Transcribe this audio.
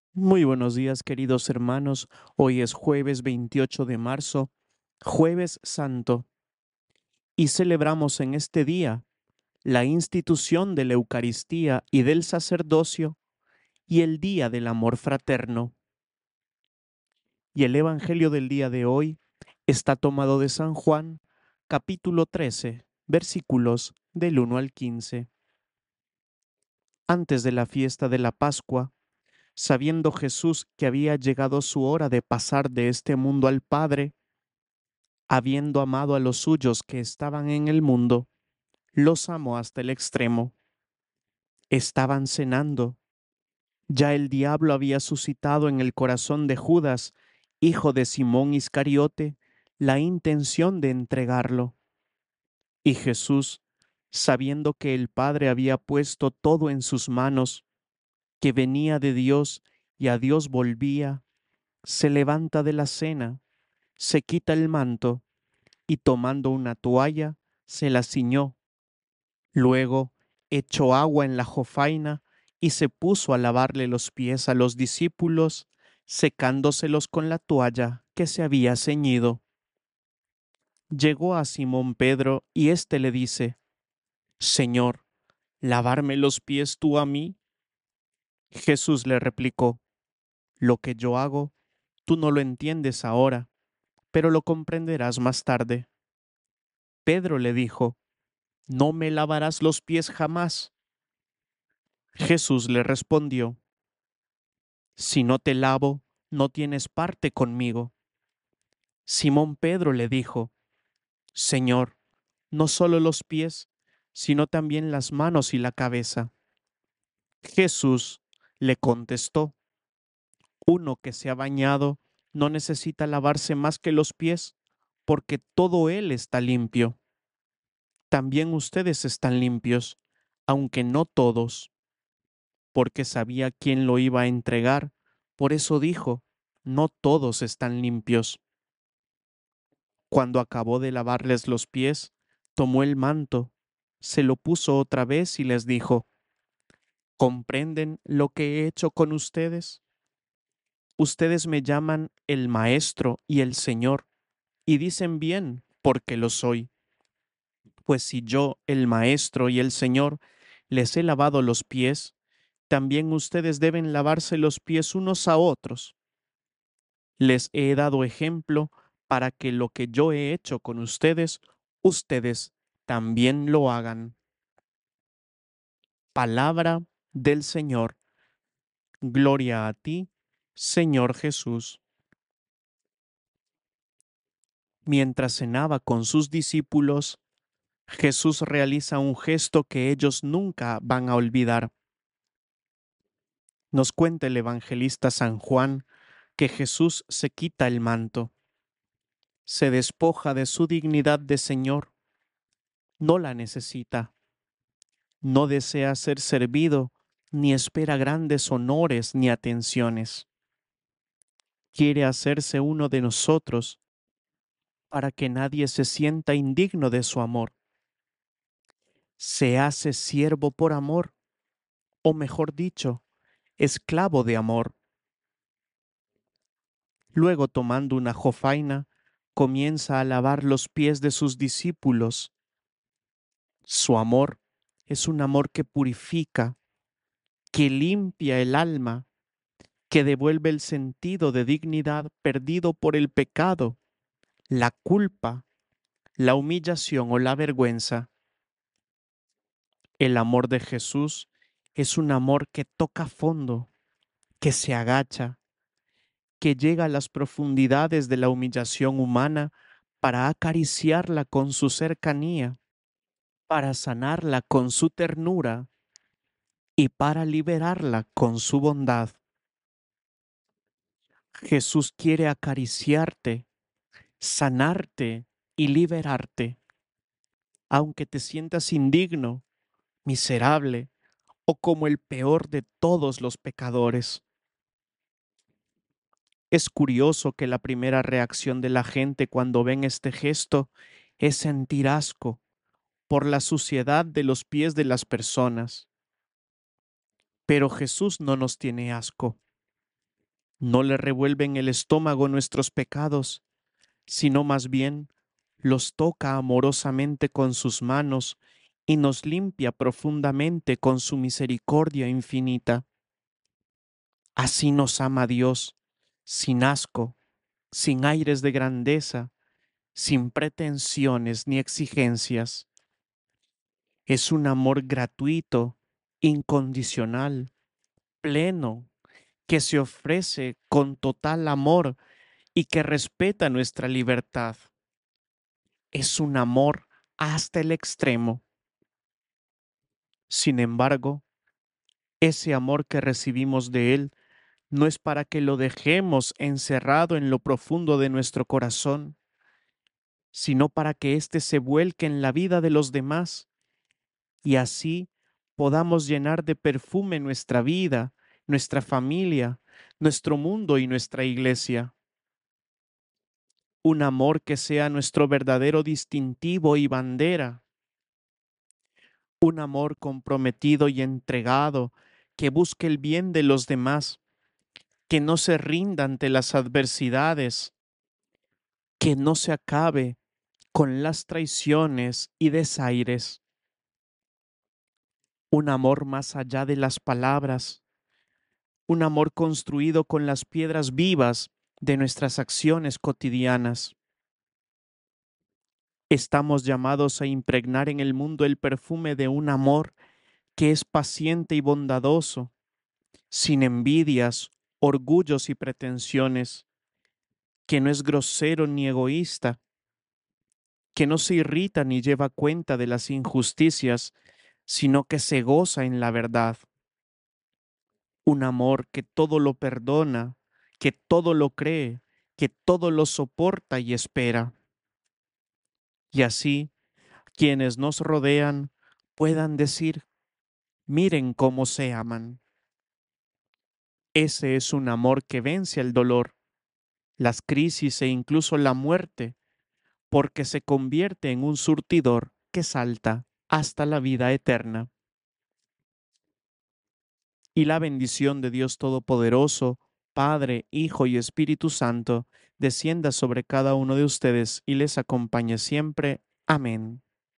Muy buenos días, queridos hermanos. Hoy es jueves 28 de marzo, jueves santo, y celebramos en este día la institución de la Eucaristía y del sacerdocio y el día del amor fraterno. Y el Evangelio del día de hoy está tomado de San Juan, capítulo 13, versículos del 1 al 15. Antes de la fiesta de la Pascua, sabiendo Jesús que había llegado su hora de pasar de este mundo al Padre, habiendo amado a los suyos que estaban en el mundo, los amó hasta el extremo. Estaban cenando. Ya el diablo había suscitado en el corazón de Judas, hijo de Simón Iscariote, la intención de entregarlo. Y Jesús, sabiendo que el Padre había puesto todo en sus manos, que venía de Dios y a Dios volvía, se levanta de la cena, se quita el manto y tomando una toalla, se la ciñó. Luego echó agua en la jofaina y se puso a lavarle los pies a los discípulos, secándoselos con la toalla que se había ceñido. Llegó a Simón Pedro y éste le dice: Señor, ¿lavarme los pies tú a mí? Jesús le replicó: Lo que yo hago, tú no lo entiendes ahora, pero lo comprenderás más tarde. Pedro le dijo: No me lavarás los pies jamás. Jesús le respondió: Si no te lavo, no tienes parte conmigo. Simón Pedro le dijo: Señor, no solo los pies, sino también las manos y la cabeza. Jesús le contestó: Uno que se ha bañado no necesita lavarse más que los pies, porque todo él está limpio. También ustedes están limpios, aunque no todos, porque sabía quién lo iba a entregar. Por eso dijo: No todos están limpios. Cuando acabó de lavarles los pies, tomó el manto, se lo puso otra vez y les dijo: ¿Comprenden lo que he hecho con ustedes? Ustedes me llaman el Maestro y el Señor, y dicen bien, porque lo soy. Pues si yo, el Maestro y el Señor, les he lavado los pies, también ustedes deben lavarse los pies unos a otros. Les he dado ejemplo para que lo que yo he hecho con ustedes, ustedes también lo hagan. Palabra del Señor. Gloria a ti, Señor Jesús. Mientras cenaba con sus discípulos, Jesús realiza un gesto que ellos nunca van a olvidar. Nos cuenta el evangelista San Juan que Jesús se quita el manto, se despoja de su dignidad de Señor, no la necesita, no desea ser servido, ni espera grandes honores ni atenciones. Quiere hacerse uno de nosotros para que nadie se sienta indigno de su amor. Se hace siervo por amor, o mejor dicho, esclavo de amor. Luego, tomando una jofaina, comienza a lavar los pies de sus discípulos. Su amor es un amor que purifica, que limpia el alma, que devuelve el sentido de dignidad perdido por el pecado, la culpa, la humillación o la vergüenza. El amor de Jesús es un amor que toca fondo, que se agacha, que llega a las profundidades de la humillación humana para acariciarla con su cercanía, para sanarla con su ternura y para liberarla con su bondad. Jesús quiere acariciarte, sanarte y liberarte, aunque te sientas indigno, miserable o como el peor de todos los pecadores. Es curioso que la primera reacción de la gente cuando ven este gesto es sentir asco por la suciedad de los pies de las personas. Pero Jesús no nos tiene asco. No le revuelven el estómago nuestros pecados, sino más bien los toca amorosamente con sus manos y nos limpia profundamente con su misericordia infinita. Así nos ama Dios, sin asco, sin aires de grandeza, sin pretensiones ni exigencias. Es un amor gratuito, incondicional, pleno, que se ofrece con total amor y que respeta nuestra libertad. Es un amor hasta el extremo. Sin embargo, ese amor que recibimos de Él no es para que lo dejemos encerrado en lo profundo de nuestro corazón, sino para que éste se vuelque en la vida de los demás y así podamos llenar de perfume nuestra vida, nuestra familia, nuestro mundo y nuestra iglesia. Un amor que sea nuestro verdadero distintivo y bandera. Un amor comprometido y entregado que busque el bien de los demás, que no se rinda ante las adversidades, que no se acabe con las traiciones y desaires. Un amor más allá de las palabras, un amor construido con las piedras vivas de nuestras acciones cotidianas. Estamos llamados a impregnar en el mundo el perfume de un amor que es paciente y bondadoso, sin envidias, orgullos y pretensiones, que no es grosero ni egoísta, que no se irrita ni lleva cuenta de las injusticias, sino que se goza en la verdad. Un amor que todo lo perdona, que todo lo cree, que todo lo soporta y espera. Y así, quienes nos rodean puedan decir, miren cómo se aman. Ese es un amor que vence el dolor, las crisis e incluso la muerte, porque se convierte en un surtidor que salta hasta la vida eterna. Y la bendición de Dios Todopoderoso, Padre, Hijo y Espíritu Santo, descienda sobre cada uno de ustedes y les acompañe siempre. Amén.